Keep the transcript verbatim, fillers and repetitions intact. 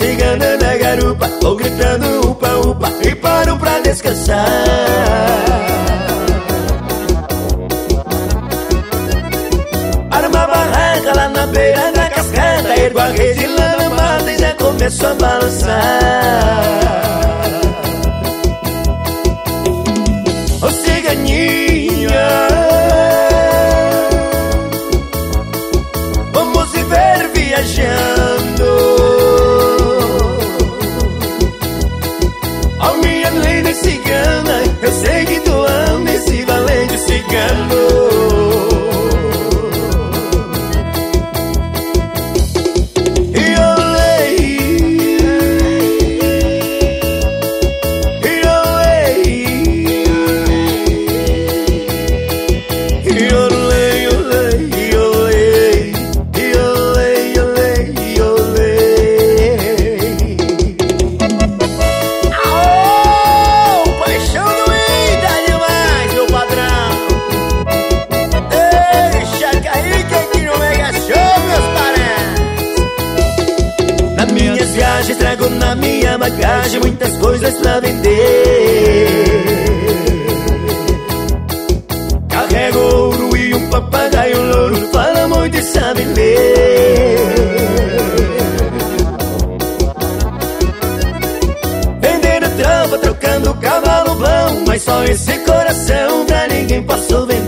cigana na garupa, vou gritando upa upa e paro pra descansar. Para uma barraca lá na beira da cascata, ergo a rede lá na mata e já começo a balançar. Ô ciganinha, vamos viver viajando. Ó minha linda cigana, eu sei que tu ama esse valente cigano. Trago na minha bagagem muitas coisas pra vender. Carrego ouro e um papagaio louro, fala muito e sabe ler. Vendendo tropa, trocando cavalo bom, mas só esse coração pra ninguém posso vender.